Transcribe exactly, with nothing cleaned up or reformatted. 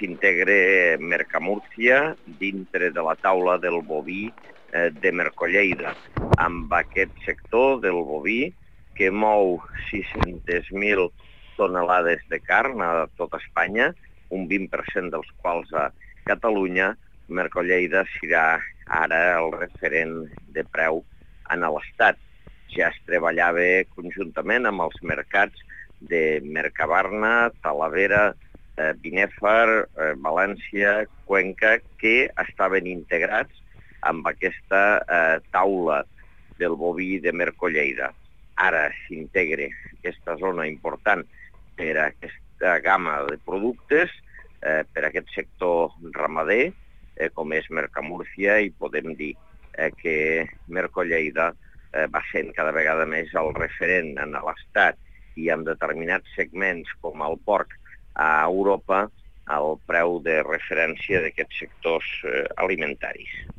s'integre Mercamúrcia dintre de la taula del boví de Mercolleida, amb aquest sector del boví que mou sis-centes mil tonelades de carn a tota Espanya, un vint per cent dels quals a Catalunya. Mercolleida serà ara el referent de preu en l'Estat. Ja es treballava conjuntament amb els mercats de Mercabarna, Talavera, eh, Binèfar, eh, València, Cuenca, que estaven integrats amb aquesta eh, taula del boví de Mercolleida. Ara s'integra aquesta zona important per a aquesta gamma de productes, eh, per a aquest sector ramader, eh, com és Mercamúrcia, i podem dir eh, que Mercolleida eh, va sent cada vegada més el referent en l'Estat i en determinats segments com el porc a Europa el preu de referència d'aquests sectors eh, alimentaris.